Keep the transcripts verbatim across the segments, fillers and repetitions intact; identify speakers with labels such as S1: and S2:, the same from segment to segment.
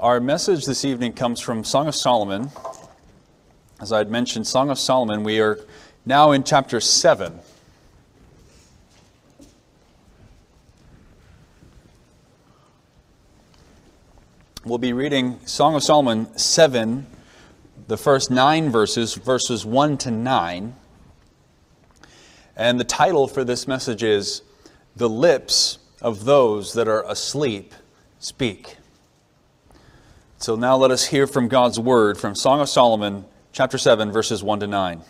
S1: Our message this evening comes from Song of Solomon. As I had mentioned, Song of Solomon, we are now in chapter seven. We'll be reading Song of Solomon seven, the first nine verses, verses one to nine. And the title for this message is, "The Lips of Those That Are Asleep Speak." So now let us hear from God's Word from Song of Solomon, chapter seven, verses one to nine.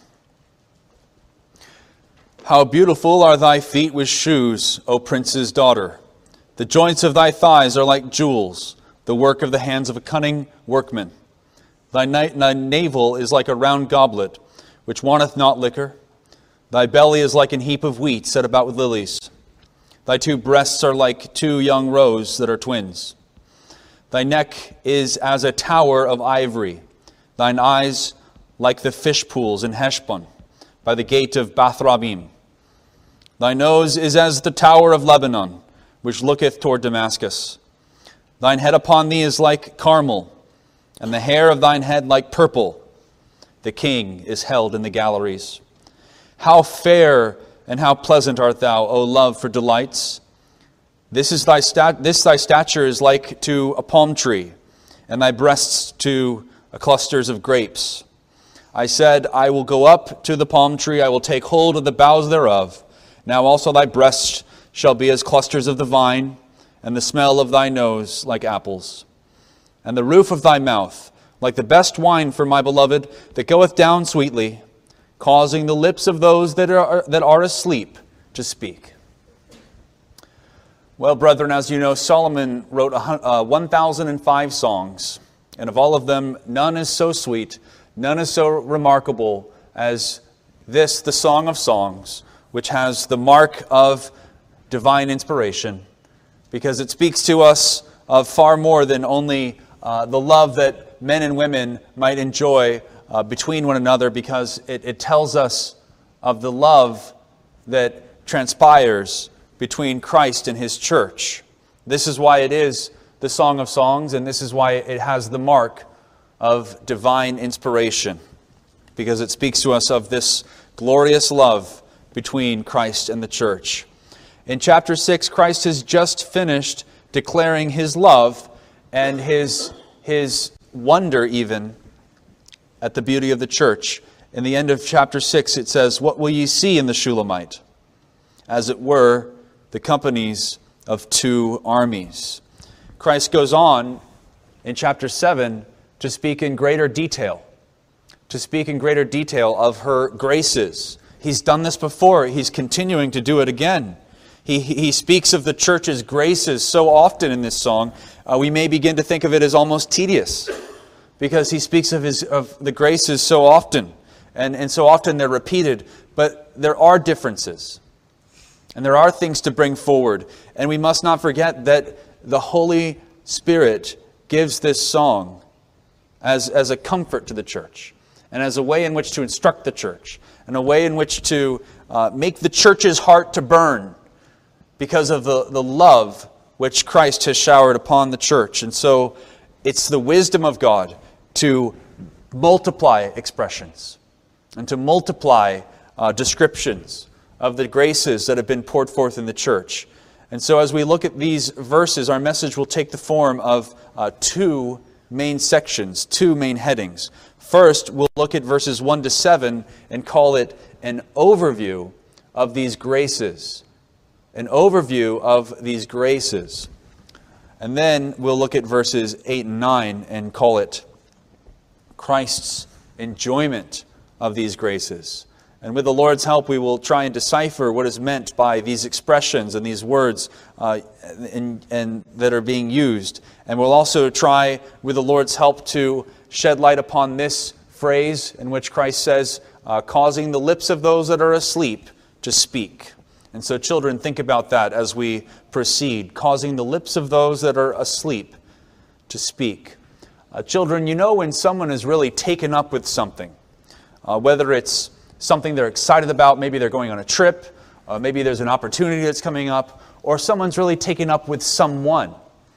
S1: How beautiful are thy feet with shoes, O prince's daughter! The joints of thy thighs are like jewels, the work of the hands of a cunning workman. Thy, na- thy navel is like a round goblet, which wanteth not liquor. Thy belly is like an heap of wheat set about with lilies. Thy two breasts are like two young roes that are twins. Thy neck is as a tower of ivory. Thine eyes like the fish pools in Heshbon, by the gate of Bath-rabbim. Thy nose is as the tower of Lebanon, which looketh toward Damascus. Thine head upon thee is like Carmel, and the hair of thine head like purple. The king is held in the galleries. How fair and how pleasant art thou, O love, for delights! This is thy stat- this thy stature is like to a palm tree, and thy breasts to clusters of grapes. I said, I will go up to the palm tree, I will take hold of the boughs thereof. Now also thy breasts shall be as clusters of the vine, and the smell of thy nose like apples. And the roof of thy mouth like the best wine for my beloved, that goeth down sweetly, causing the lips of those that are, that are asleep to speak. Well, brethren, as you know, Solomon wrote uh, one thousand five songs, and of all of them, none is so sweet, none is so remarkable as this, the Song of Songs, which has the mark of divine inspiration, because it speaks to us of far more than only uh, the love that men and women might enjoy uh, between one another, because it, it tells us of the love that transpires between Christ and His church. This is why it is the Song of Songs, and this is why it has the mark of divine inspiration, because it speaks to us of this glorious love between Christ and the church. In chapter six, Christ has just finished declaring His love and His, His wonder even at the beauty of the church. In the end of chapter six, it says, "What will ye see in the Shulamite? As it were, the companies of two armies." Christ goes on in chapter seven to speak in greater detail, to speak in greater detail of her graces. He's done this before. He's continuing to do it again. He, he speaks of the church's graces so often in this song, uh, we may begin to think of it as almost tedious, because he speaks of, his, of the graces so often, and, and so often they're repeated, but there are differences. And there are things to bring forward. And we must not forget that the Holy Spirit gives this song as, as a comfort to the church, and as a way in which to instruct the church, and a way in which to uh, make the church's heart to burn because of the, the love which Christ has showered upon the church. And so it's the wisdom of God to multiply expressions and to multiply uh, descriptions of the graces that have been poured forth in the church. And so as we look at these verses, our message will take the form of uh, two main sections, two main headings. First, we'll look at verses one to seven and call it an overview of these graces. An overview of these graces. And then we'll look at verses eight and nine and call it Christ's enjoyment of these graces. And with the Lord's help, we will try and decipher what is meant by these expressions and these words uh, and, and that are being used. And we'll also try, with the Lord's help, to shed light upon this phrase in which Christ says, uh, causing the lips of those that are asleep to speak. And so, children, think about that as we proceed, causing the lips of those that are asleep to speak. Uh, children, you know when someone is really taken up with something, uh, whether it's something they're excited about, maybe they're going on a trip, uh, maybe there's an opportunity that's coming up, or someone's really taken up with someone.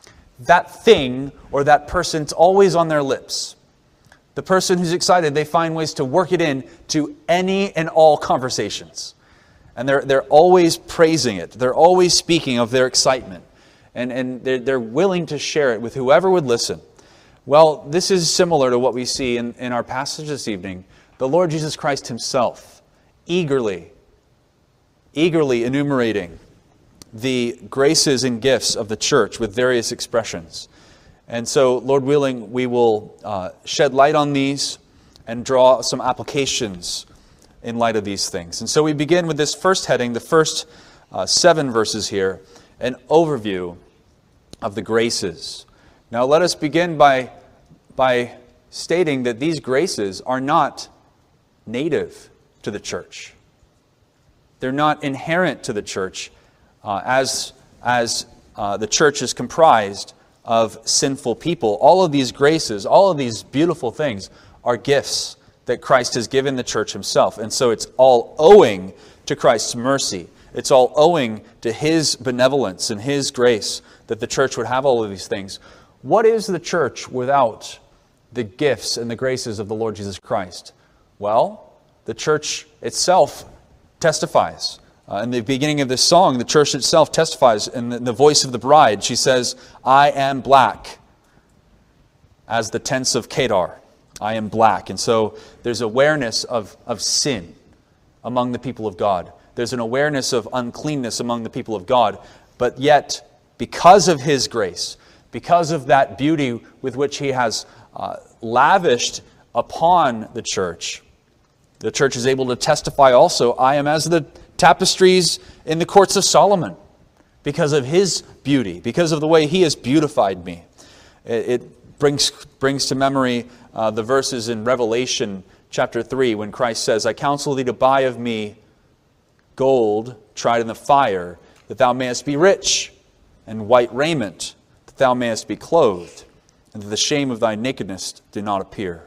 S1: that thing or that person, it's always on their lips. The person who's excited, they find ways to work it in to any and all conversations. And they're, they're always praising it. They're always speaking of their excitement. And, and they're, they're willing to share it with whoever would listen. Well, this is similar to what we see in, in our passage this evening. The Lord Jesus Christ himself, eagerly, eagerly enumerating the graces and gifts of the church with various expressions. And so, Lord willing, we will uh, shed light on these and draw some applications in light of these things. And so we begin with this first heading, the first uh, seven verses here, an overview of the graces. Now let us begin by, by stating that these graces are not native to the church. They're not inherent to the church uh, as, as uh, the church is comprised of sinful people. All of these graces, all of these beautiful things are gifts that Christ has given the church himself. And so it's all owing to Christ's mercy. It's all owing to his benevolence and his grace that the church would have all of these things. What is the church without the gifts and the graces of the Lord Jesus Christ? Well, the church itself testifies. Uh, in the beginning of this song, the church itself testifies in the, the voice of the bride. She says, I am black as the tents of Kedar. I am black. And so there's awareness of, of sin among the people of God. There's an awareness of uncleanness among the people of God. But yet, because of his grace, because of that beauty with which he has uh, lavished upon the church, the church is able to testify also, I am as the tapestries in the courts of Solomon, because of his beauty, because of the way he has beautified me. It, it brings, brings to memory uh, the verses in Revelation chapter three, when Christ says, I counsel thee to buy of me gold tried in the fire, that thou mayest be rich, and white raiment, that thou mayest be clothed, and that the shame of thy nakedness do not appear.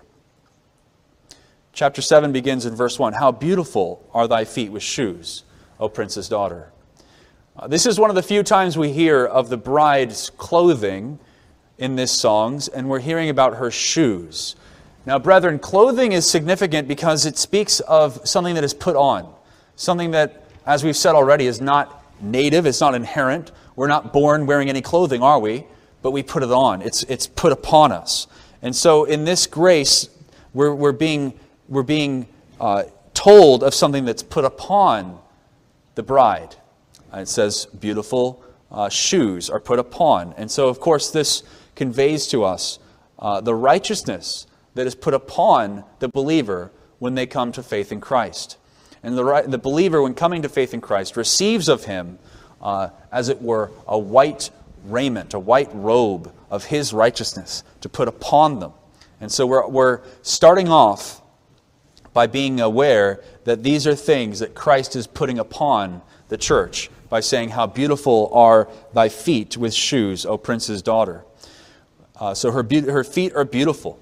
S1: Chapter seven begins in verse one. How beautiful are thy feet with shoes, O princess daughter. Uh, this is one of the few times we hear of the bride's clothing in this songs, and we're hearing about her shoes. Now, brethren, clothing is significant because it speaks of something that is put on. Something that, as we've said already, is not native, it's not inherent. We're not born wearing any clothing, are we? But we put it on. It's, it's put upon us. And so in this grace, we're, we're being... We're being uh, told of something that's put upon the bride. Uh, it says beautiful uh, shoes are put upon. And so, of course, this conveys to us uh, the righteousness that is put upon the believer when they come to faith in Christ. And the, the believer, when coming to faith in Christ, receives of him, uh, as it were, a white raiment, a white robe of his righteousness to put upon them. And so we're, we're starting off by being aware that these are things that Christ is putting upon the church by saying, how beautiful are thy feet with shoes, O prince's daughter. Uh, so her, be- her feet are beautiful.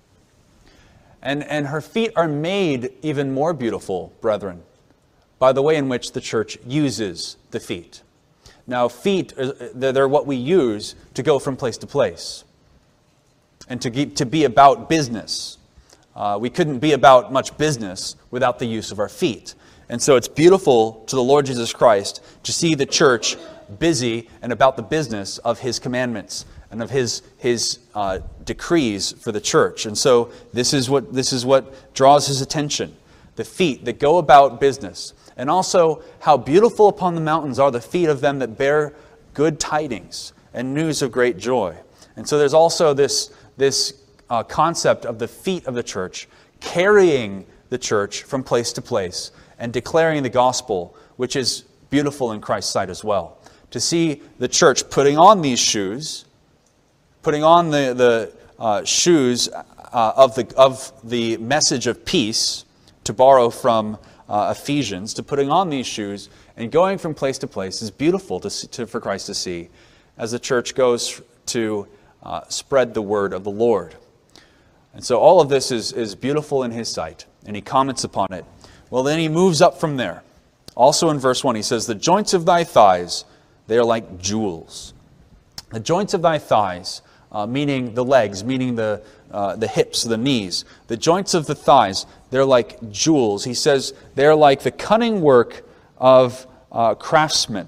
S1: And, and her feet are made even more beautiful, brethren, by the way in which the church uses the feet. Now, feet, they're what we use to go from place to place and to, keep, to be about business. Uh, we couldn't be about much business without the use of our feet. And so it's beautiful to the Lord Jesus Christ to see the church busy and about the business of his commandments and of his, his uh, decrees for the church. And so this is what this is what draws his attention. The feet that go about business. And also how beautiful upon the mountains are the feet of them that bear good tidings and news of great joy. And so there's also this, this Uh, concept of the feet of the church, carrying the church from place to place and declaring the gospel, which is beautiful in Christ's sight as well. To see the church putting on these shoes, putting on the, the uh, shoes uh, of, the, of the message of peace, to borrow from uh, Ephesians, to putting on these shoes and going from place to place is beautiful to, see, to for Christ to see as the church goes to uh, spread the word of the Lord. And so all of this is, is beautiful in his sight, and he comments upon it. Well, then he moves up from there. Also in verse one, he says, the joints of thy thighs, they are like jewels. The joints of thy thighs, uh, meaning the legs, meaning the, uh, the hips, the knees. The joints of the thighs, they're like jewels. He says they're like the cunning work of uh, craftsmen.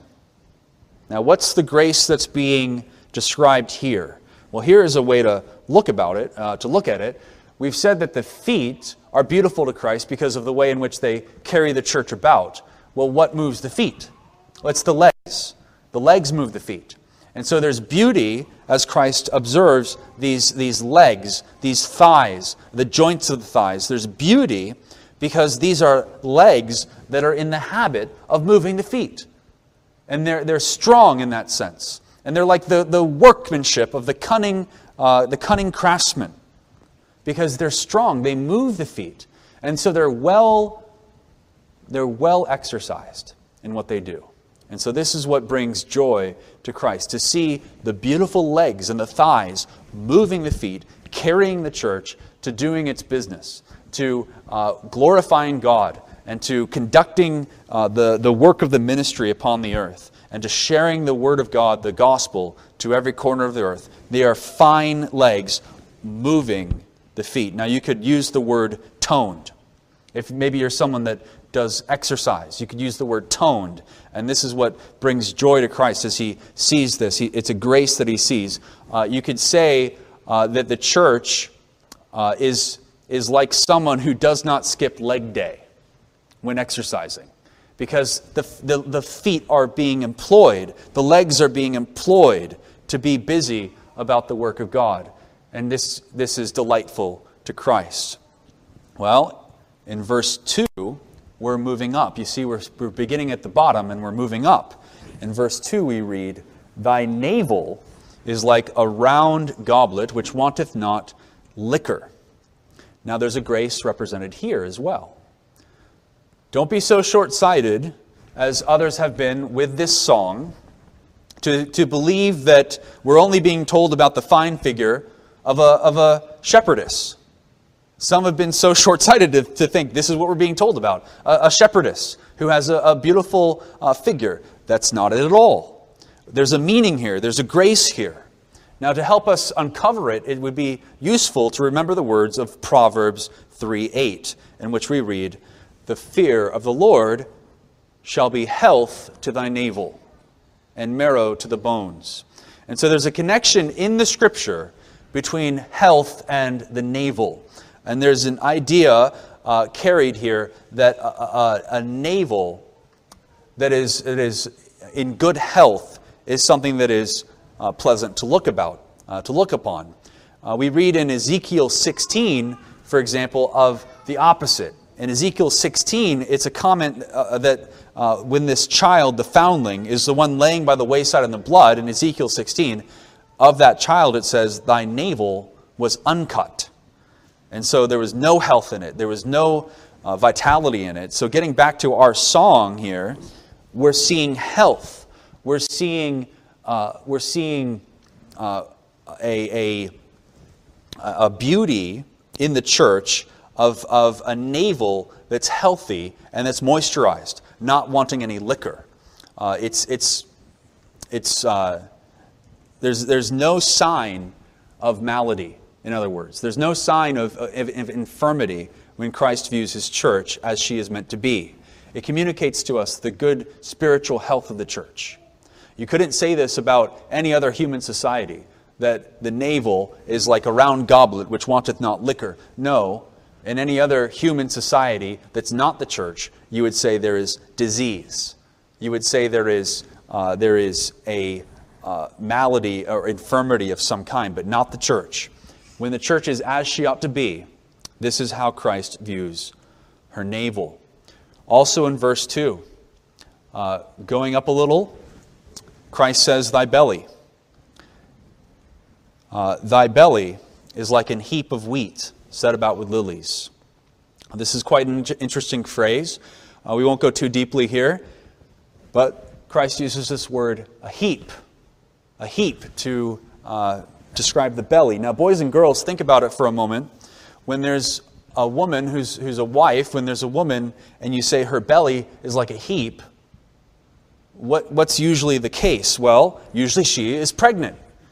S1: Now, what's the grace that's being described here? Well, here is a way to look about it, uh, to look at it. We've said that the feet are beautiful to Christ because of the way in which they carry the church about. Well, what moves the feet? Well, it's the legs. The legs move the feet. And so there's beauty as Christ observes these, these legs, these thighs, the joints of the thighs. There's beauty because these are legs that are in the habit of moving the feet. And they're, they're strong in that sense. And they're like the, the workmanship of the cunning, uh, the cunning craftsman. Because they're strong, they move the feet. And so they're well, they're well exercised in what they do. And so this is what brings joy to Christ, to see the beautiful legs and the thighs moving the feet, carrying the church to doing its business, to uh, glorifying God, and to conducting uh, the, the work of the ministry upon the earth, and to sharing the word of God, the gospel, to every corner of the earth. They are fine legs moving the feet. Now you could use the word toned. If maybe you're someone that does exercise, you could use the word toned. And this is what brings joy to Christ as he sees this. He, it's a grace that he sees. Uh, you could say uh, that the church uh, is, is like someone who does not skip leg day when exercising. Because the, the, the feet are being employed, the legs are being employed to be busy about the work of God. And this, this is delightful to Christ. Well, in verse two, we're moving up. You see, we're, we're beginning at the bottom and we're moving up. In verse two we read, "Thy navel is like a round goblet which wanteth not liquor." Now there's a grace represented here as well. Don't be so short-sighted as others have been with this song to, to believe that we're only being told about the fine figure of a, of a shepherdess. Some have been so short-sighted to, to think this is what we're being told about. A, a shepherdess who has a, a beautiful uh, figure. That's not it at all. There's a meaning here. There's a grace here. Now, to help us uncover it, it would be useful to remember the words of Proverbs three eight, in which we read, "The fear of the Lord shall be health to thy navel, and marrow to the bones." And so there's a connection in the Scripture between health and the navel. And there's an idea uh, carried here that a, a, a navel that is, that is in good health is something that is uh, pleasant to look about, uh, to look upon. Uh, we read in Ezekiel sixteen, for example, of the opposite. In Ezekiel sixteen, it's a comment uh, that uh, when this child, the foundling, is the one laying by the wayside in the blood, in Ezekiel sixteen, of that child it says, "Thy navel was uncut." And so there was no health in it. There was no uh, vitality in it. So getting back to our song here, we're seeing health. We're seeing, uh, we're seeing uh, a, a, a beauty in the church of, of a navel that's healthy and that's moisturized, not wanting any liquor. Uh, it's, it's, it's, uh, there's, there's no sign of malady. In other words, there's no sign of, of, of infirmity when Christ views his church as she is meant to be. It communicates to us the good spiritual health of the church. You couldn't say this about any other human society, that the navel is like a round goblet which wanteth not liquor. No, in any other human society that's not the church, you would say there is disease. You would say there is, uh, there is a uh, malady or infirmity of some kind, but not the church. When the church is as she ought to be, this is how Christ views her navel. Also in verse two, uh, going up a little, Christ says, "Thy belly. Uh, thy belly is like an heap of wheat set about with lilies." This is quite an interesting phrase. Uh, we won't go too deeply here, but Christ uses this word, a heap, a heap to uh, describe the belly. Now, boys and girls, think about it for a moment. When there's a woman who's, who's a wife, when there's a woman and you say her belly is like a heap, what, what's usually the case? Well, usually she is pregnant.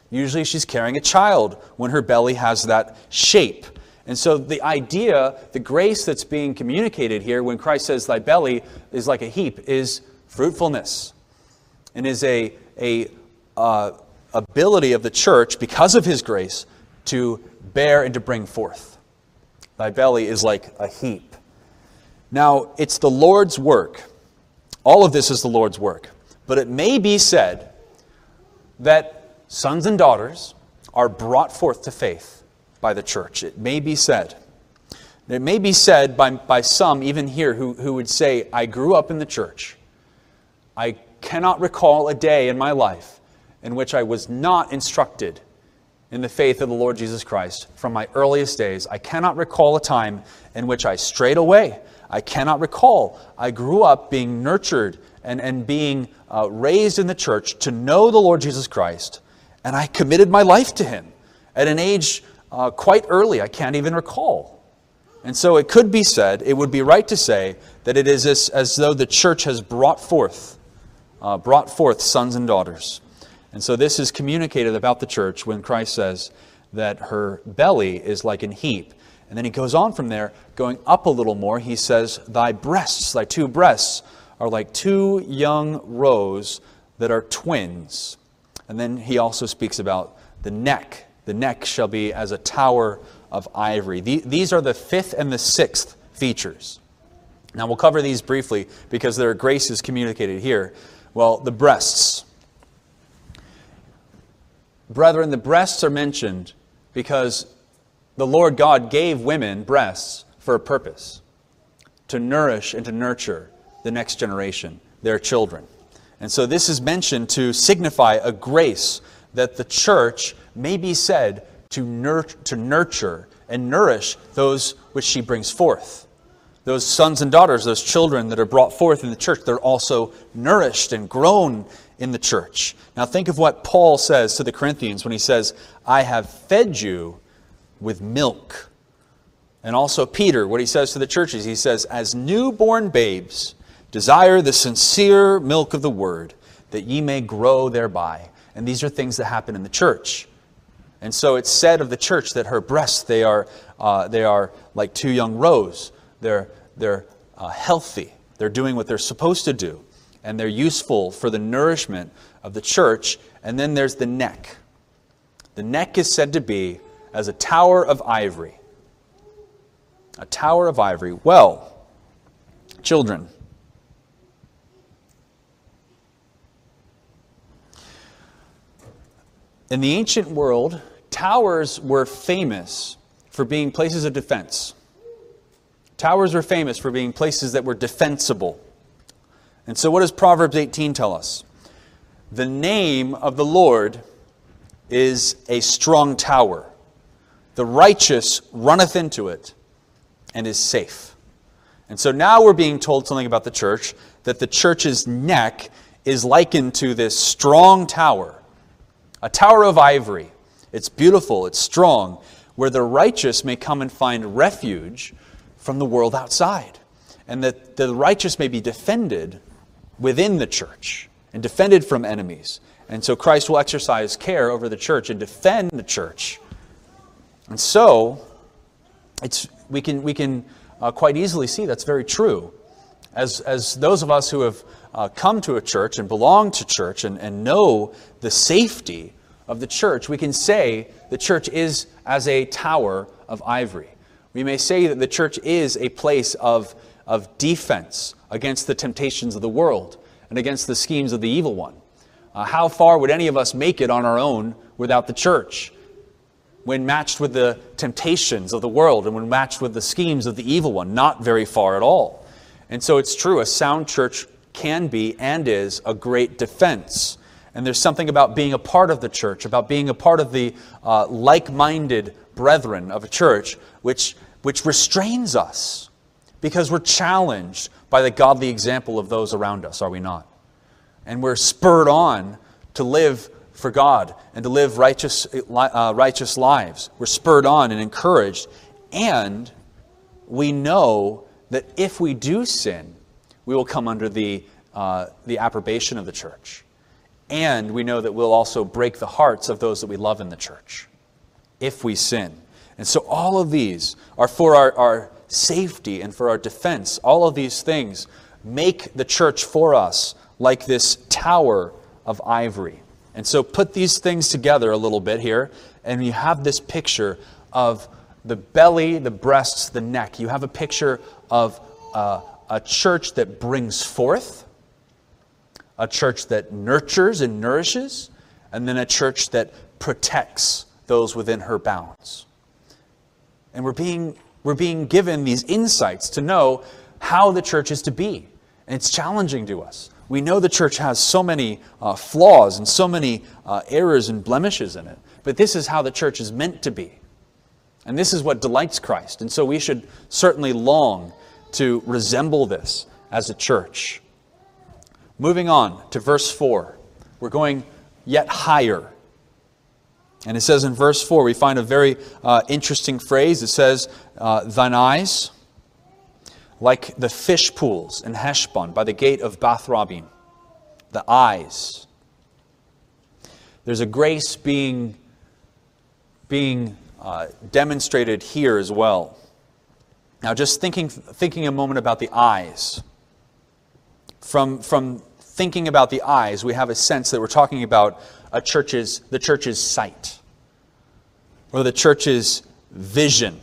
S1: Usually she's carrying a child when her belly has that shape. And so the idea, the grace that's being communicated here when Christ says thy belly is like a heap, is fruitfulness. And is a, a uh, ability of the church, because of his grace, to bear and to bring forth. Thy belly is like a heap. Now, it's the Lord's work. All of this is the Lord's work. But it may be said that sons and daughters are brought forth to faith by the church. It may be said. It may be said by, by some, even here, who, who would say, I grew up in the church. I cannot recall a day in my life in which I was not instructed in the faith of the Lord Jesus Christ from my earliest days. I cannot recall a time in which I strayed away. I cannot recall. I grew up being nurtured and, and being uh, raised in the church to know the Lord Jesus Christ, and I committed my life to him at an age uh, quite early. I can't even recall. And so it could be said, it would be right to say, that it is as, as though the church has brought forth, uh, brought forth sons and daughters. And so this is communicated about the church when Christ says that her belly is like an heap. And then he goes on from there, going up a little more. He says, thy breasts, thy two breasts, are like two young roes that are twins. And then he also speaks about the neck. The neck shall be as a tower of ivory. These are the fifth and the sixth features. Now we'll cover these briefly because their grace is communicated here. Well, the breasts. Brethren, the breasts are mentioned because the Lord God gave women breasts for a purpose, to nourish and to nurture the next generation, their children. And so this is mentioned to signify a grace that the church may be said to, nur- to nurture and nourish those which she brings forth. Those sons and daughters, those children that are brought forth in the church, they're also nourished and grown in the church. Now think of what Paul says to the Corinthians when he says, I have fed you with milk. And also Peter, what he says to the churches, he says, as newborn babes, desire the sincere milk of the word, that ye may grow thereby. And these are things that happen in the church. And so it's said of the church that her breasts, they are uh, they are like two young roes. They're, they're uh, healthy. They're doing what they're supposed to do. And they're useful for the nourishment of the church. And then there's the neck. The neck is said to be as a tower of ivory. A tower of ivory. Well, children, in the ancient world, towers were famous for being places of defense. Towers were famous for being places that were defensible. And so what does Proverbs eighteen tell us? The name of the Lord is a strong tower. The righteous runneth into it and is safe. And so now we're being told something about the church, that the church's neck is likened to this strong tower. A tower of ivory. It's beautiful, it's strong, where the righteous may come and find refuge from the world outside. And that the righteous may be defended within the church and defended from enemies. And so Christ will exercise care over the church and defend the church. And so it's we can we can uh, quite easily see that's very true. As as those of us who have uh, come to a church and belong to church and, and know the safety of the church, we can say the church is as a tower of ivory. We may say that the church is a place of, of defense against the temptations of the world and against the schemes of the evil one. Uh, how far would any of us make it on our own without the church? When matched with the temptations of the world and when matched with the schemes of the evil one, not very far at all. And so it's true, a sound church can be and is a great defense. And there's something about being a part of the church, about being a part of the uh, like-minded brethren of a church, which, which restrains us because we're challenged by the godly example of those around us, are we not? And we're spurred on to live for God and to live righteous, uh, righteous lives. We're spurred on and encouraged. And we know that if we do sin, we will come under the, uh, the approbation of the church. And we know that we'll also break the hearts of those that we love in the church if we sin. And so all of these are for our, our safety and for our defense. All of these things make the church for us like this tower of ivory. And so put these things together a little bit here, and you have this picture of the belly, the breasts, the neck. You have a picture of uh, a church that brings forth, a church that nurtures and nourishes, and then a church that protects those within her bounds. And we're being, we're being given these insights to know how the church is to be. And it's challenging to us. We know the church has so many uh, flaws and so many uh, errors and blemishes in it. But this is how the church is meant to be. And this is what delights Christ. And so we should certainly long to resemble this as a church. Moving on to verse four. We're going yet higher. And it says in verse four, we find a very uh, interesting phrase. It says, uh, thine eyes, like the fish pools in Heshbon by the gate of Bath-rabbim. The eyes. There's a grace being, being uh, demonstrated here as well. Now just thinking, thinking a moment about the eyes. From, from thinking about the eyes, we have a sense that we're talking about a church's, the church's sight. Or the church's vision.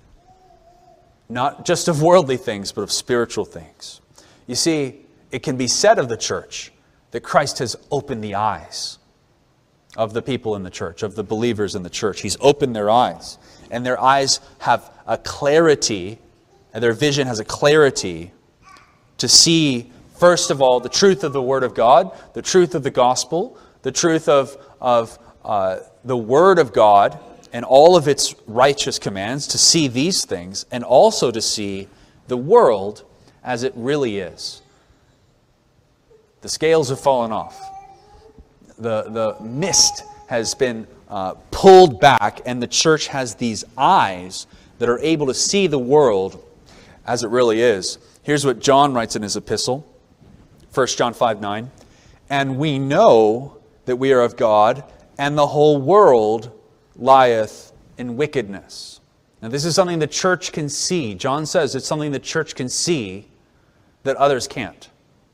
S1: Not just of worldly things, but of spiritual things. You see, it can be said of the church that Christ has opened the eyes of the people in the church, of the believers in the church. He's opened their eyes. And their eyes have a clarity, and their vision has a clarity to see, first of all, the truth of the Word of God, the truth of the gospel, the truth of, of uh, the Word of God, and all of its righteous commands, to see these things, and also to see the world as it really is. The scales have fallen off. The, the mist has been uh, pulled back, and the church has these eyes that are able to see the world as it really is. Here's what John writes in his epistle, First John five nine. And we know that we are of God, and the whole world lieth in wickedness. Now this is something the church can see. John says it's something the church can see that others can't.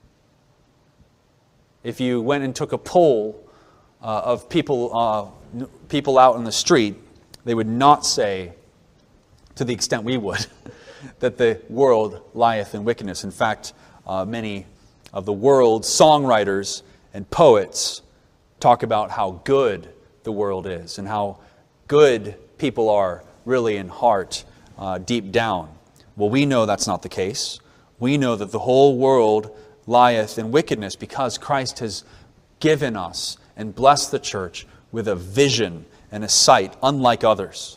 S1: If you went and took a poll uh, of people, uh, people out in the street, they would not say, to the extent we would, that the world lieth in wickedness. In fact, uh, many of the world's songwriters and poets talk about how good the world is and how good people are really in heart, uh, deep down. Well, we know that's not the case. We know that the whole world lieth in wickedness because Christ has given us and blessed the church with a vision and a sight unlike others.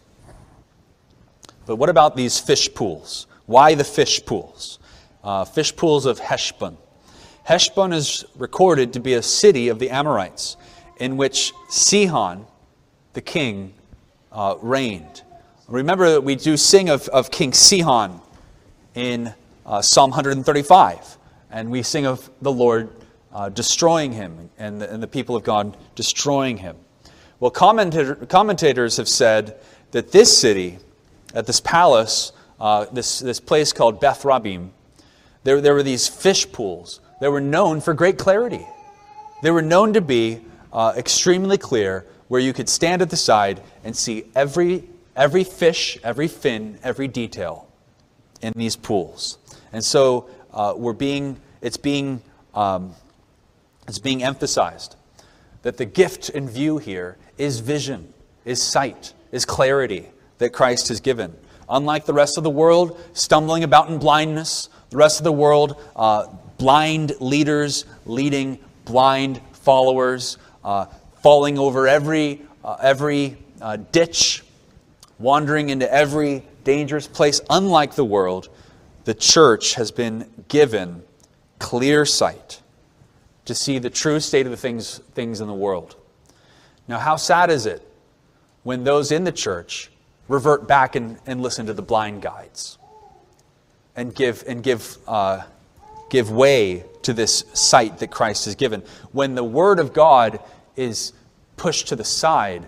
S1: But what about these fish pools? Why the fish pools? Uh, fish pools of Heshbon. Heshbon is recorded to be a city of the Amorites in which Sihon, the king, uh, reigned. Remember that we do sing of, of King Sihon in uh, Psalm one thirty-five. And we sing of the Lord uh, destroying him and the, and the people of God destroying him. Well, commentator, commentators have said that this city, at this palace, uh, this, this place called Bath-rabbim, there, there were these fish pools that were known for great clarity. They were known to be uh, extremely clear, where you could stand at the side and see every, every fish, every fin, every detail in these pools. And so uh, we're being, it's being, um, it's being emphasized that the gift in view here is vision, is sight, is clarity that Christ has given. Unlike the rest of the world, stumbling about in blindness, the rest of the world, uh, blind leaders leading blind followers, uh, falling over every uh, every uh, ditch, wandering into every dangerous place. Unlike the world, the church has been given clear sight to see the true state of the things, things in the world. Now, how sad is it when those in the church revert back and, and listen to the blind guides and give and give uh, give way to this site that Christ has given. When the Word of God is pushed to the side,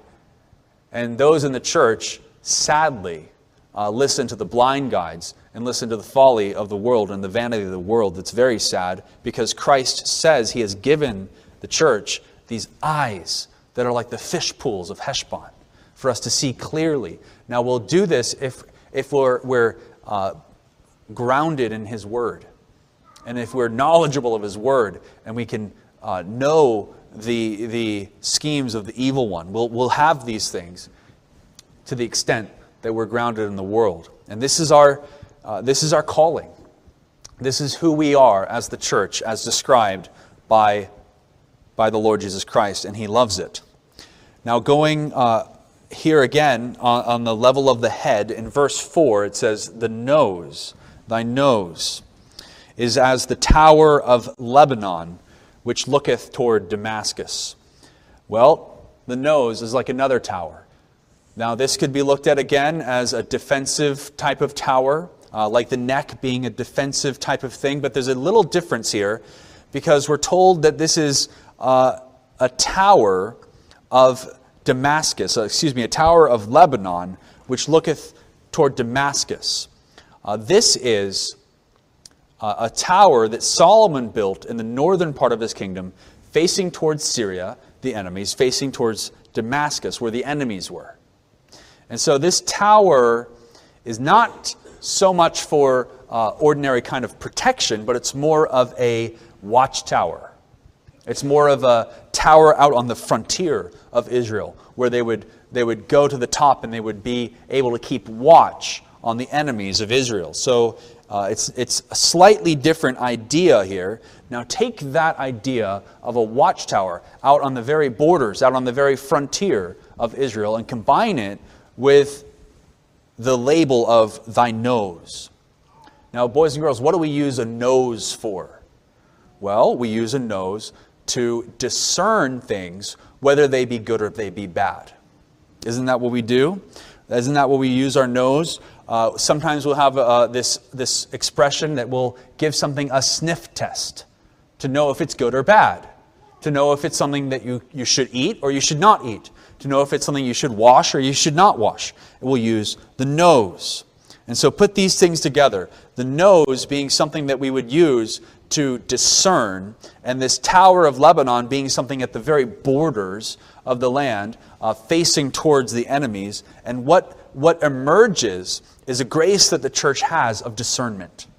S1: and those in the church, sadly, uh, listen to the blind guides and listen to the folly of the world and the vanity of the world, it's very sad, because Christ says He has given the church these eyes that are like the fish pools of Heshbon for us to see clearly. Now, we'll do this if, if we're, we're uh, grounded in His Word, and if we're knowledgeable of His Word, and we can uh, know the, the schemes of the evil one. We'll, we'll have these things to the extent that we're grounded in the world. And this is our, uh, this is our calling. This is who we are as the church, as described by, by the Lord Jesus Christ, and He loves it. Now, going uh, here again on, on the level of the head, in verse four, it says, "The nose, thy nose, is as the tower of Lebanon, which looketh toward Damascus." Well, the nose is like another tower. Now, this could be looked at again as a defensive type of tower, uh, like the neck being a defensive type of thing, but there's a little difference here, because we're told that this is uh, a tower of Damascus, uh, excuse me, a tower of Lebanon, which looketh toward Damascus. Uh, this is uh, a tower that Solomon built in the northern part of his kingdom, facing towards Syria, the enemies, facing towards Damascus, where the enemies were. And so this tower is not so much for uh, ordinary kind of protection, but it's more of a watchtower. It's more of a tower out on the frontier of Israel, where they would they would go to the top and they would be able to keep watch on the enemies of Israel. So uh, it's it's a slightly different idea here. Now take that idea of a watchtower out on the very borders, out on the very frontier of Israel, and combine it with the label of thy nose. Now, boys and girls, what do we use a nose for? Well, we use a nose to discern things, whether they be good or they be bad. Isn't that what we do? Isn't that what we use our nose? Uh, sometimes we'll have uh, this, this expression that will give something a sniff test to know if it's good or bad, to know if it's something that you, you should eat or you should not eat, to know if it's something you should wash or you should not wash. We'll use the nose. And so put these things together. The nose being something that we would use to discern, and this Tower of Lebanon being something at the very borders of the land, uh, facing towards the enemies. And what, what emerges is a grace that the church has of discernment.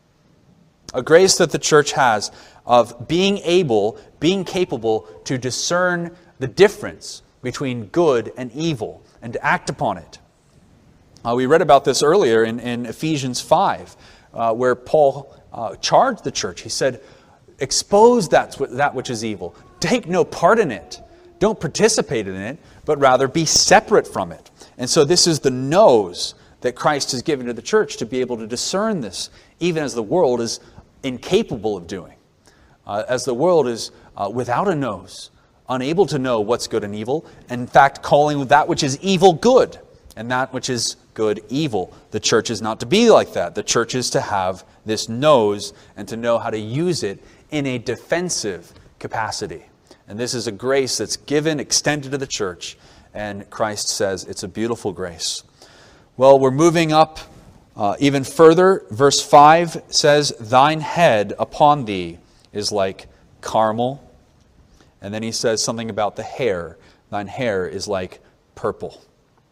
S1: A grace that the church has of being able, being capable to discern the difference between good and evil and to act upon it. Uh, we read about this earlier in, in Ephesians five, uh, where Paul uh, charged the church. He said, expose that, that which is evil. Take no part in it. Don't participate in it, but rather be separate from it. And so this is the nose that Christ has given to the church to be able to discern this, even as the world is incapable of doing. Uh, as the world is uh, without a nose, unable to know what's good and evil, in fact calling that which is evil good, and that which is good evil. The church is not to be like that. The church is to have this nose and to know how to use it in a defensive capacity. And this is a grace that's given, extended to the church, and Christ says it's a beautiful grace. Well, we're moving up uh, even further. Verse five says, thine head upon thee is like carmel. And then he says something about the hair. Thine hair is like purple.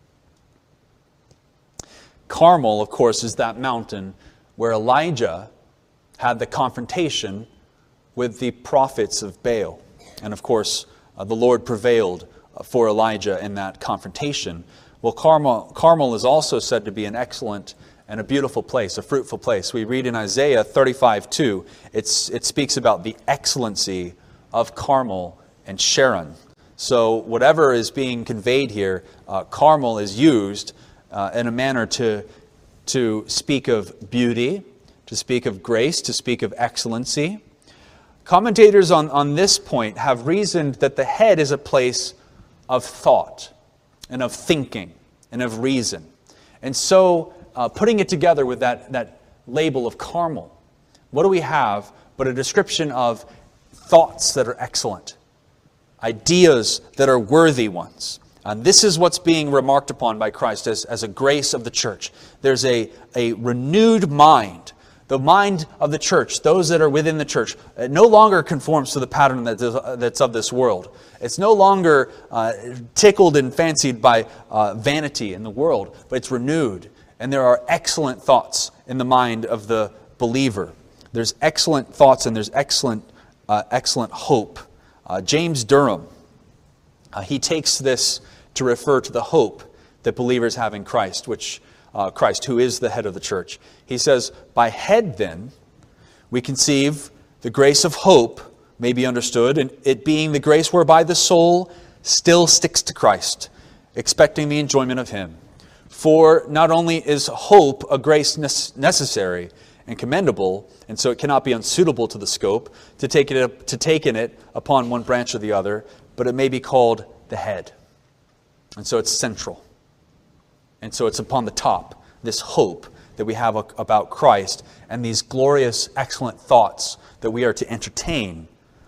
S1: Carmel, of course, is that mountain where Elijah had the confrontation with the prophets of Baal. And of course, uh, the Lord prevailed uh, for Elijah in that confrontation. Well, Carmel, Carmel is also said to be an excellent and a beautiful place, a fruitful place. We read in Isaiah thirty-five two, it's, it speaks about the excellency of Carmel and Sharon. So whatever is being conveyed here, uh, Carmel is used uh, in a manner to, to speak of beauty, to speak of grace, to speak of excellency. Commentators on, on this point have reasoned that the head is a place of thought and of thinking and of reason. And so uh, putting it together with that, that label of Carmel, what do we have but a description of thoughts that are excellent, ideas that are worthy ones. And this is what's being remarked upon by Christ as, as a grace of the church. There's a, a renewed mind. The mind of the church, those that are within the church, it no longer conforms to the pattern that is, that's of this world. It's no longer uh, tickled and fancied by uh, vanity in the world, but it's renewed. And there are excellent thoughts in the mind of the believer. There's excellent thoughts and there's excellent, uh, excellent hope. Uh, James Durham, uh, he takes this to refer to the hope that believers have in Christ, which uh, Christ, who is the head of the church. He says, by head then, we conceive the grace of hope may be understood, and it being the grace whereby the soul still sticks to Christ, expecting the enjoyment of Him. For not only is hope a grace necessary and commendable, and so it cannot be unsuitable to the scope to take it to take in it upon one branch or the other, but it may be called the head. And so it's central. And so it's upon the top, this hope that we have about Christ and these glorious, excellent thoughts that we are to entertain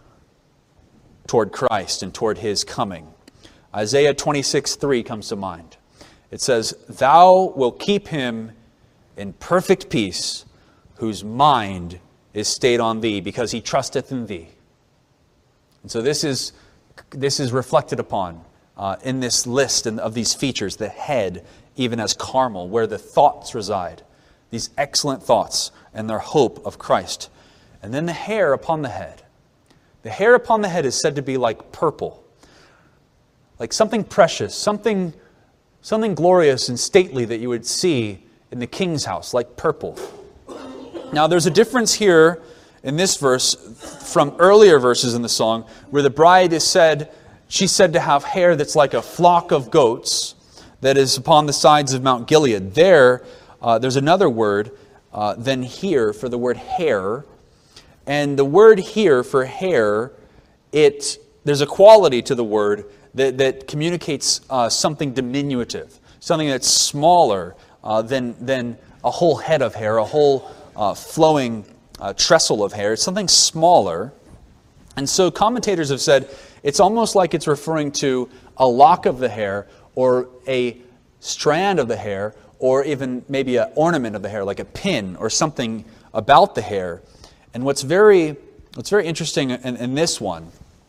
S1: toward Christ and toward His coming. Isaiah twenty-six three comes to mind. It says, Thou wilt keep him in perfect peace, whose mind is stayed on Thee, because he trusteth in Thee. And so this is, this is reflected upon uh, in this list of these features, the head, even as Carmel, where the thoughts reside. These excellent thoughts and their hope of Christ. And then the hair upon the head. The hair upon the head is said to be like purple, like something precious, something, something glorious and stately that you would see in the king's house, like purple. Now there's a difference here in this verse from earlier verses in the song, where the bride is said, she's said to have hair that's like a flock of goats that is upon the sides of Mount Gilead. There, uh, there's another word uh, than here for the word hair. And the word here for hair, it there's a quality to the word that, that communicates uh, something diminutive, something that's smaller uh, than, than a whole head of hair, a whole uh, flowing uh, trestle of hair. It's something smaller. And so commentators have said it's almost like it's referring to a lock of the hair or a strand of the hair or even maybe an ornament of the hair, like a pin or something about the hair. And what's very, what's very interesting in, in this one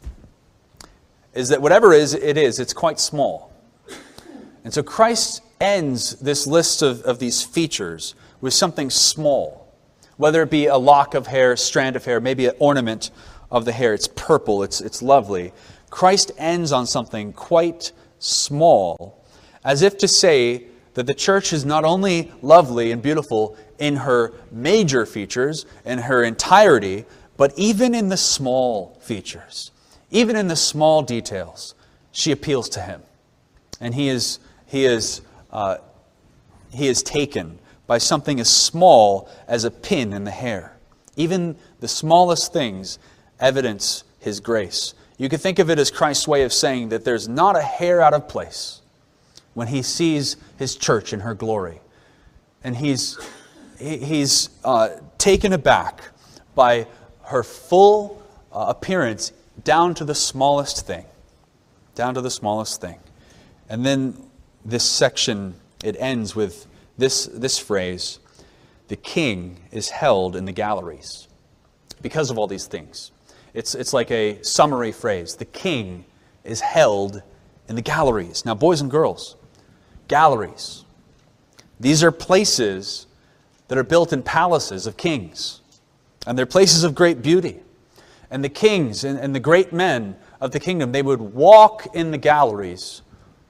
S1: is that whatever is it is, it's quite small. And so Christ ends this list of, of these features with something small, whether it be a lock of hair, strand of hair, maybe an ornament of the hair. It's purple, it's, it's lovely. Christ ends on something quite small, as if to say that the church is not only lovely and beautiful in her major features, in her entirety, but even in the small features, even in the small details, she appeals to Him. And He is, he is, uh, he is taken by something as small as a pin in the hair. Even the smallest things evidence His grace. You could think of it as Christ's way of saying that there's not a hair out of place when He sees His church in her glory. And He's, he's uh, taken aback by her full uh, appearance down to the smallest thing. Down to the smallest thing. And then this section, it ends with this, this phrase, the king is held in the galleries. Because of all these things. It's, it's like a summary phrase. The king is held in the galleries. Now, boys and girls, galleries. These are places that are built in palaces of kings. And they're places of great beauty. And the kings and, and the great men of the kingdom, they would walk in the galleries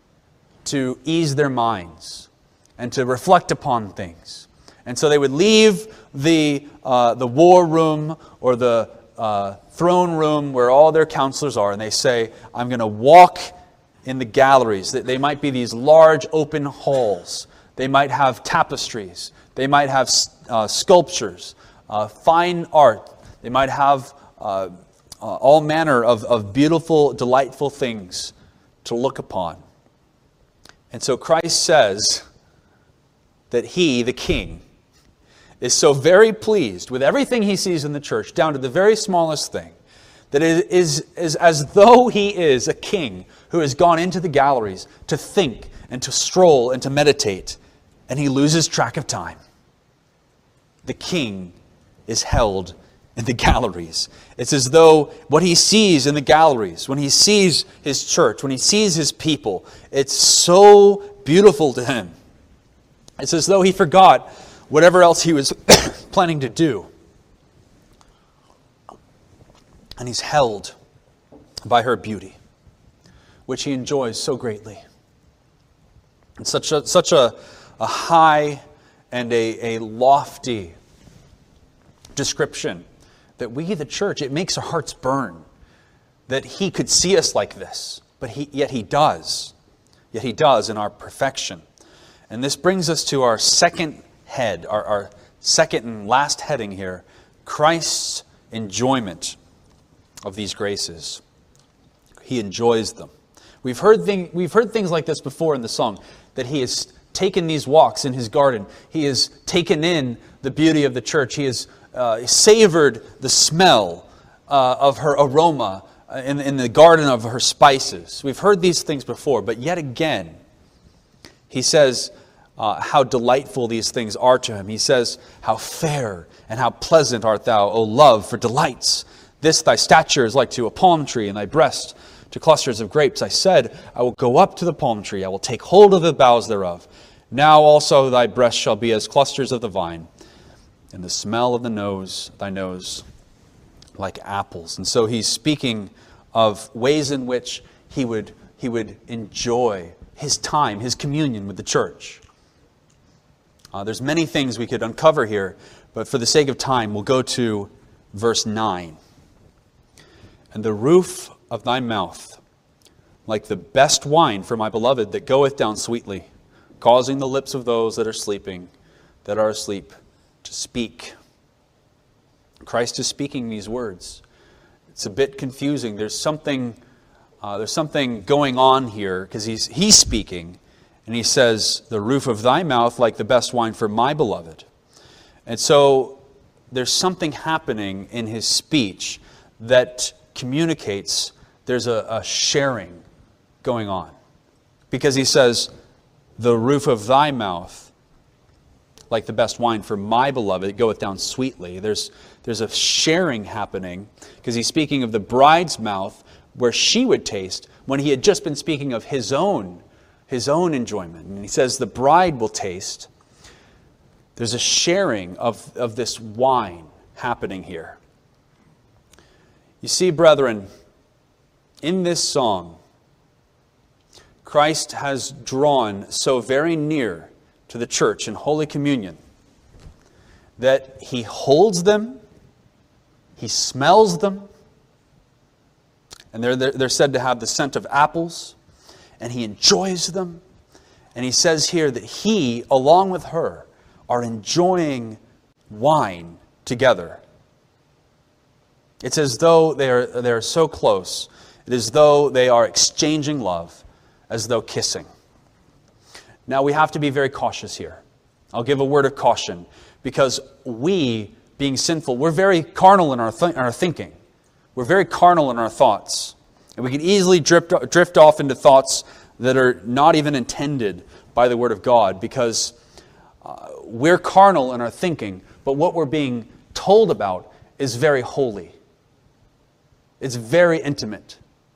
S1: to ease their minds and to reflect upon things. And so they would leave the, uh, the war room or the uh, throne room where all their counselors are, and they say, I'm going to walk in the galleries. They might be these large open halls. They might have tapestries. They might have uh, sculptures, uh, fine art. They might have uh, uh, all manner of, of beautiful, delightful things to look upon. And so Christ says that He, the King, is so very pleased with everything he sees in the church, down to the very smallest thing, that it is, is as though he is a king who has gone into the galleries to think and to stroll and to meditate, and he loses track of time. The king is held in the galleries. It's as though what he sees in the galleries, when he sees his church, when he sees his people, it's so beautiful to him. It's as though he forgot whatever else he was planning to do. And he's held by her beauty, which he enjoys so greatly. It's such a, such a, a high and a, a lofty description that we, the church, it makes our hearts burn that he could see us like this. But he, yet he does. Yet he does in our perfection. And this brings us to our second head, our, our second and last heading here, Christ's enjoyment of these graces. He enjoys them. We've heard, thing, we've heard things like this before in the song, that he has taken these walks in his garden. He has taken in the beauty of the church. He has uh, savored the smell uh, of her aroma in, in the garden of her spices. We've heard these things before, but yet again, he says uh, how delightful these things are to him. He says, how fair and how pleasant art thou, O love, for delights. This thy stature is like to a palm tree, and thy breast to clusters of grapes. I said, I will go up to the palm tree, I will take hold of the boughs thereof. Now also thy breast shall be as clusters of the vine, and the smell of the nose, thy nose, like apples. And so he's speaking of ways in which he would, he would enjoy his time, his communion with the church. Uh, there's many things we could uncover here, but for the sake of time, we'll go to verse nine. And the roof of thy mouth, like the best wine for my beloved that goeth down sweetly, causing the lips of those that are sleeping, that are asleep, to speak. Christ is speaking these words. It's a bit confusing. There's something, uh, there's something going on here, because he's he's speaking, and he says, "The roof of thy mouth, like the best wine for my beloved." And so there's something happening in his speech that communicates there's a, a sharing going on. Because he says, the roof of thy mouth, like the best wine for my beloved, it goeth down sweetly. There's, there's a sharing happening, because he's speaking of the bride's mouth, where she would taste, when he had just been speaking of his own, his own enjoyment. And he says the bride will taste. There's a sharing of, of this wine happening here. You see, brethren, in this song, Christ has drawn so very near to the church in Holy Communion that he holds them, he smells them, and they're, they're, they're said to have the scent of apples, and he enjoys them. And he says here that he, along with her, are enjoying wine together. It's as though they are, they are so close. It is as though they are exchanging love, as though kissing. Now we have to be very cautious here. I'll give a word of caution, because we, being sinful, we're very carnal in our, th- in our thinking. We're very carnal in our thoughts. And we can easily drift, drift off into thoughts that are not even intended by the Word of God, because uh, we're carnal in our thinking, but what we're being told about is very holy. It's very intimate.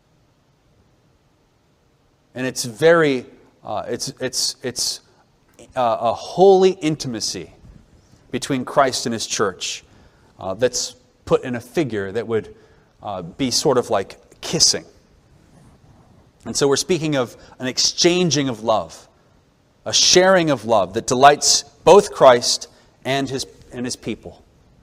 S1: And it's very, uh, it's, it's, it's uh, a holy intimacy between Christ and His church uh, that's put in a figure that would uh, be sort of like kissing. And so we're speaking of an exchanging of love, a sharing of love that delights both Christ and His, and his people.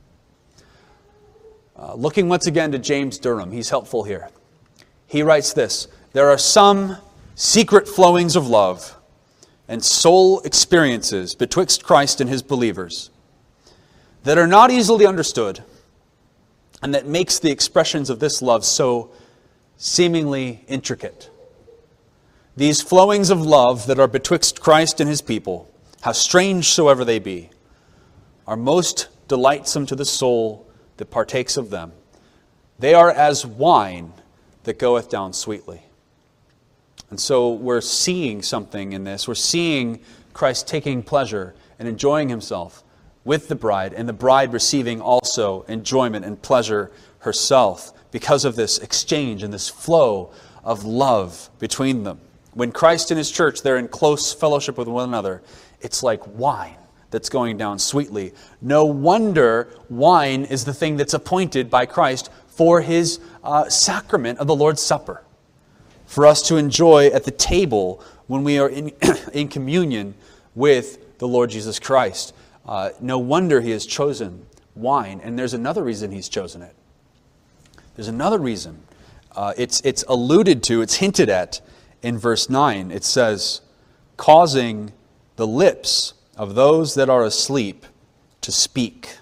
S1: Uh, looking once again to James Durham, he's helpful here. He writes this: there are some secret flowings of love and soul experiences betwixt Christ and His believers that are not easily understood, and that makes the expressions of this love so seemingly intricate. These flowings of love that are betwixt Christ and His people, how strange soever they be, are most delightsome to the soul that partakes of them. They are as wine that goeth down sweetly. And so we're seeing something in this. We're seeing Christ taking pleasure and enjoying himself with the bride, and the bride receiving also enjoyment and pleasure herself because of this exchange and this flow of love between them. When Christ and his church, they're in close fellowship with one another, it's like wine that's going down sweetly. No wonder wine is the thing that's appointed by Christ for his uh, sacrament of the Lord's Supper, for us to enjoy at the table when we are in, in communion with the Lord Jesus Christ. Uh, no wonder he has chosen wine. And there's another reason he's chosen it. There's another reason. Uh, it's, it's alluded to, it's hinted at in verse nine. It says, causing the lips of those that are asleep to speak.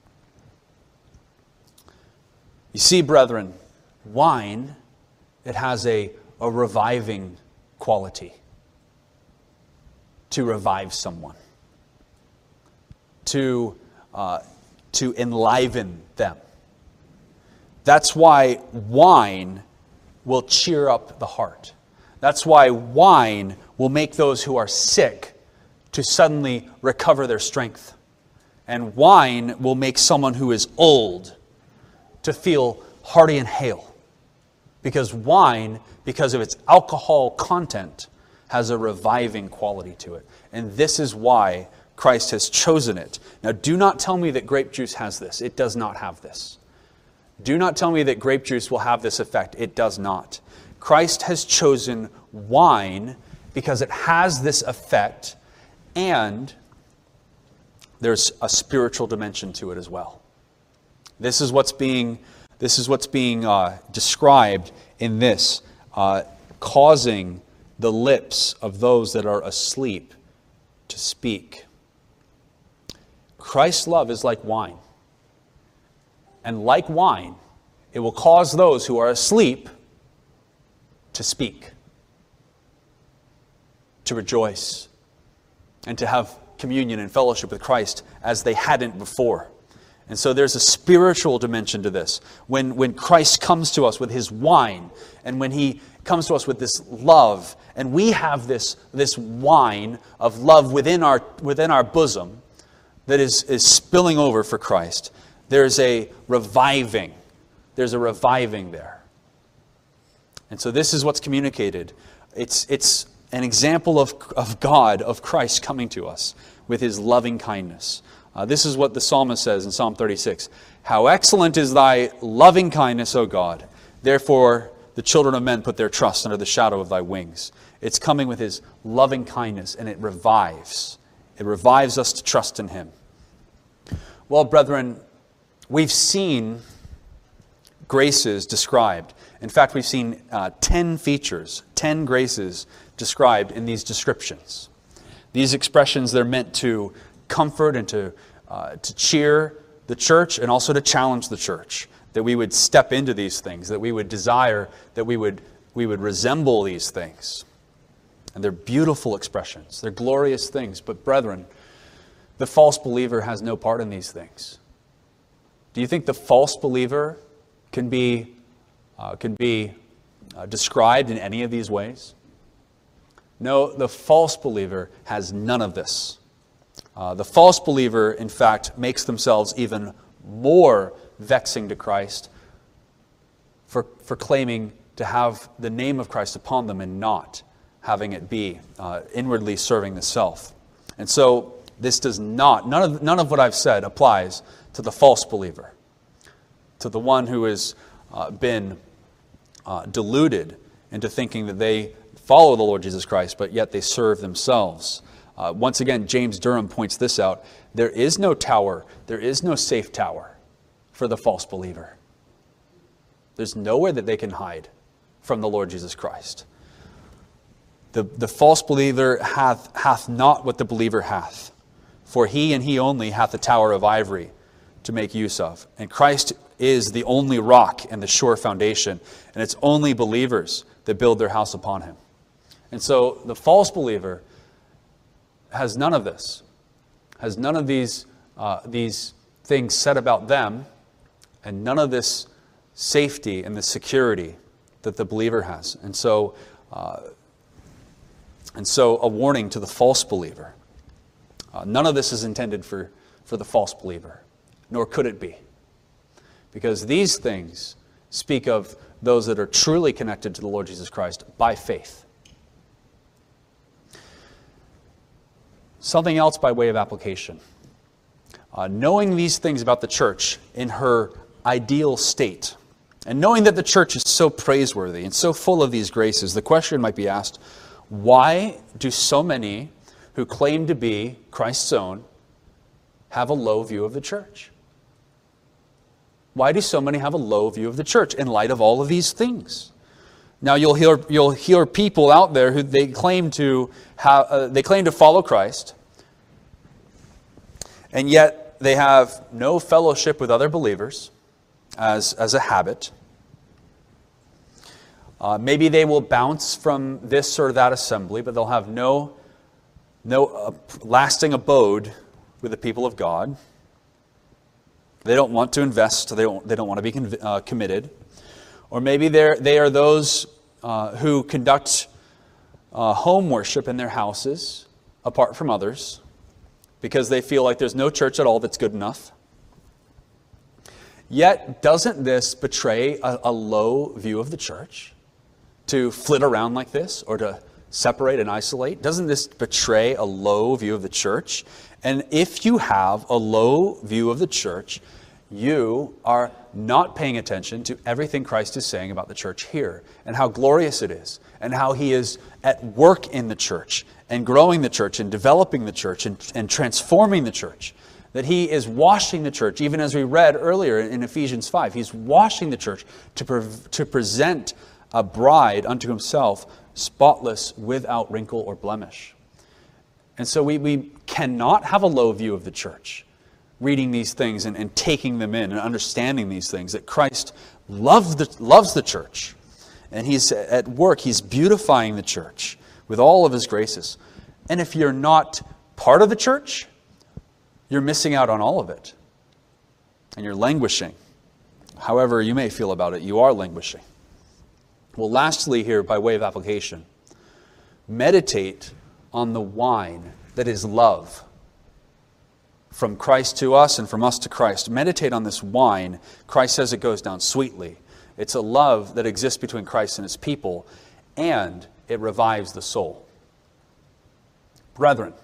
S1: You see, brethren, wine, it has a, a reviving quality. To revive someone. To, uh, to enliven them. That's why wine will cheer up the heart. That's why wine will make those who are sick to suddenly recover their strength. And wine will make someone who is old to feel hearty and hale. Because wine, because of its alcohol content, has a reviving quality to it. And this is why Christ has chosen it. Now, do not tell me that grape juice has this. It does not have this. Do not tell me that grape juice will have this effect. It does not. Christ has chosen wine because it has this effect, and there's a spiritual dimension to it as well. This is what's being, this is what's being uh, described in this, uh, causing the lips of those that are asleep to speak. Christ's love is like wine. And like wine, it will cause those who are asleep to speak, to rejoice, and to have communion and fellowship with Christ as they hadn't before. And so there's a spiritual dimension to this. When, when Christ comes to us with his wine, and when he comes to us with this love, and we have this, this wine of love within our, within our bosom that is, is spilling over for Christ, there's a reviving. There's a reviving there. And so this is what's communicated. It's, it's an example of, of God, of Christ coming to us with his loving kindness. Uh, this is what the psalmist says in Psalm thirty-six. How excellent is thy loving kindness, O God. Therefore the children of men put their trust under the shadow of thy wings. It's coming with his loving kindness, and it revives. It revives us to trust in him. Well, brethren, we've seen graces described. In fact, we've seen uh, ten features, ten graces described in these descriptions. These expressions, they're meant to comfort and to, uh, to cheer the church, and also to challenge the church, that we would step into these things, that we would desire, that we would, we would resemble these things. And they're beautiful expressions. They're glorious things. But brethren, the false believer has no part in these things. Do you think the false believer can be, uh, can be uh, described in any of these ways? No, the false believer has none of this. Uh, the false believer, in fact, makes themselves even more vexing to Christ for, for claiming to have the name of Christ upon them and not having it be uh, inwardly serving the self. And so this does not, none of, none of what I've said applies to the false believer, to the one who has uh, been uh, deluded into thinking that they follow the Lord Jesus Christ, but yet they serve themselves. Uh, once again, James Durham points this out. There is no tower, there is no safe tower for the false believer. There's nowhere that they can hide from the Lord Jesus Christ. The, the false believer hath, hath not what the believer hath, for he and he only hath a tower of ivory to make use of. And Christ is the only rock and the sure foundation, and it's only believers that build their house upon him. And so the false believer has none of this, has none of these uh, these things said about them, and none of this safety and the security that the believer has. And so, uh, and so a warning to the false believer. Uh, none of this is intended for, for the false believer, nor could it be. Because these things speak of those that are truly connected to the Lord Jesus Christ by faith. Something else by way of application. Uh, knowing these things about the church in her ideal state, and knowing that the church is so praiseworthy and so full of these graces, the question might be asked, why do so many who claim to be Christ's own have a low view of the church? Why do so many have a low view of the church in light of all of these things? Now you'll hear you'll hear people out there who they claim to have uh, they claim to follow Christ, and yet they have no fellowship with other believers as as a habit. Uh, maybe they will bounce from this or that assembly, but they'll have no no uh, lasting abode with the people of God. They don't want to invest. They don't. They don't want to be conv- uh, committed. Or maybe they they are those uh, who conduct uh, home worship in their houses apart from others because they feel like there's no church at all that's good enough. Yet, doesn't this betray a, a low view of the church? To flit around like this or to separate and isolate? Doesn't this betray a low view of the church? And if you have a low view of the church, you are not paying attention to everything Christ is saying about the church here and how glorious it is and how he is at work in the church and growing the church and developing the church and, and transforming the church. That he is washing the church, even as we read earlier in Ephesians five. He's washing the church to, pre- to present a bride unto himself, spotless, without wrinkle or blemish. And so we, we cannot have a low view of the church, reading these things and, and taking them in and understanding these things, that Christ loves the, loves the church. And he's at work, he's beautifying the church with all of his graces. And if you're not part of the church, you're missing out on all of it. And you're languishing. However you may feel about it, you are languishing. Well, lastly here, by way of application, meditate on the wine that is love. From Christ to us and from us to Christ. Meditate on this wine. Christ says it goes down sweetly. It's a love that exists between Christ and his people, and it revives the soul. Brethren,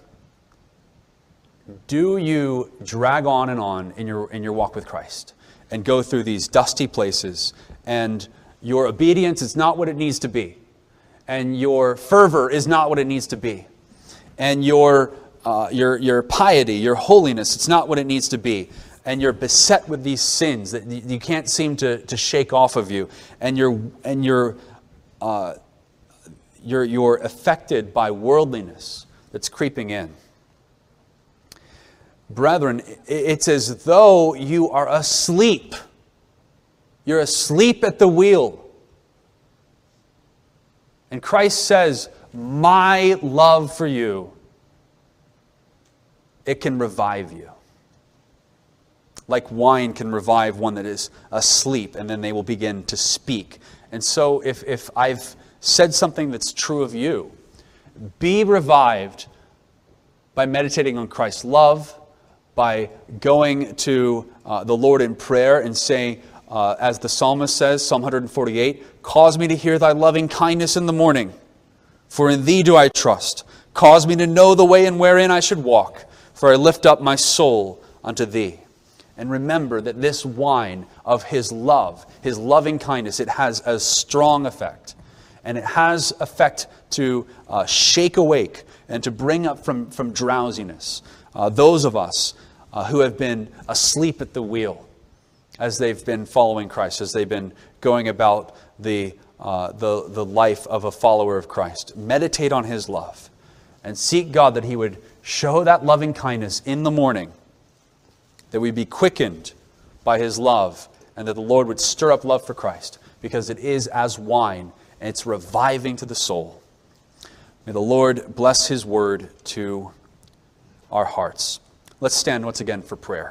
S1: do you drag on and on in your, in your walk with Christ and go through these dusty places, and your obedience is not what it needs to be, and your fervor is not what it needs to be, and your uh, your your piety, your holiness, it's not what it needs to be, and you're beset with these sins that you can't seem to, to shake off of you, and you're and you're uh, you're you're affected by worldliness that's creeping in. Brethren, it's as though you are asleep. You're asleep at the wheel. And Christ says, my love for you, it can revive you. Like wine can revive one that is asleep, and then they will begin to speak. And so if, if I've said something that's true of you, be revived by meditating on Christ's love, by going to uh, the Lord in prayer and saying, uh, as the psalmist says, Psalm one forty-eight, cause me to hear thy loving kindness in the morning, for in thee do I trust. Cause me to know the way in wherein I should walk, for I lift up my soul unto thee. And remember that this wine of his love, his loving kindness, it has a strong effect. And it has effect to uh, shake awake and to bring up from, from drowsiness uh, those of us uh, who have been asleep at the wheel as they've been following Christ, as they've been going about the, uh, the, the life of a follower of Christ. Meditate on his love and seek God that he would show that loving kindness in the morning, that we be quickened by his love, and that the Lord would stir up love for Christ, because it is as wine, and it's reviving to the soul. May the Lord bless his word to our hearts. Let's stand once again for prayer.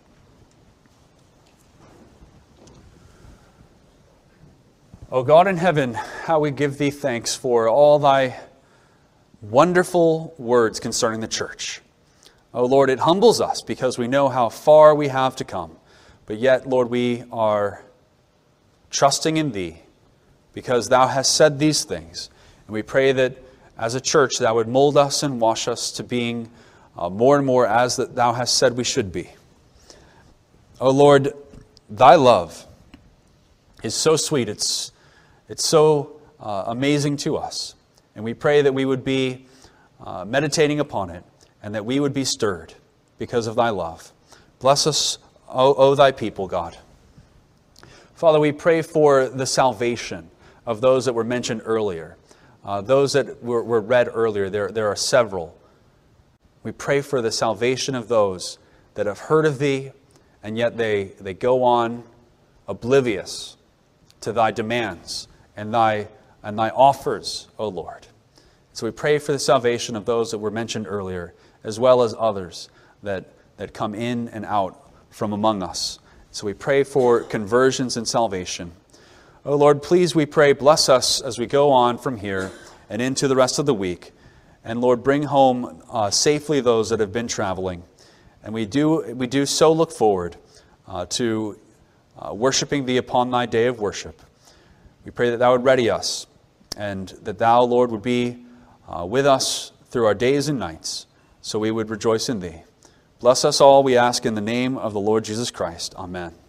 S1: O God in heaven, how we give thee thanks for all thy wonderful words concerning the church. O Lord, it humbles us because we know how far we have to come. But yet, Lord, we are trusting in thee because thou hast said these things. And we pray that as a church thou would mold us and wash us to being uh, more and more as that thou hast said we should be. O Lord, thy love is so sweet. It's It's so uh, amazing to us. And we pray that we would be uh, meditating upon it and that we would be stirred because of thy love. Bless us, O, o thy people, God. Father, we pray for the salvation of those that were mentioned earlier. Uh, those that were, were read earlier, there, there are several. We pray for the salvation of those that have heard of thee and yet they, they go on oblivious to thy demands and thy and thy offers, O Lord. So we pray for the salvation of those that were mentioned earlier, as well as others that, that come in and out from among us. So we pray for conversions and salvation. O Lord, please, we pray, bless us as we go on from here and into the rest of the week. And Lord, bring home uh, safely those that have been traveling. And we do, we do so look forward uh, to uh, worshiping thee upon thy day of worship. We pray that thou would ready us, and that thou, Lord, would be uh, with us through our days and nights, so we would rejoice in thee. Bless us all, we ask, in the name of the Lord Jesus Christ. Amen.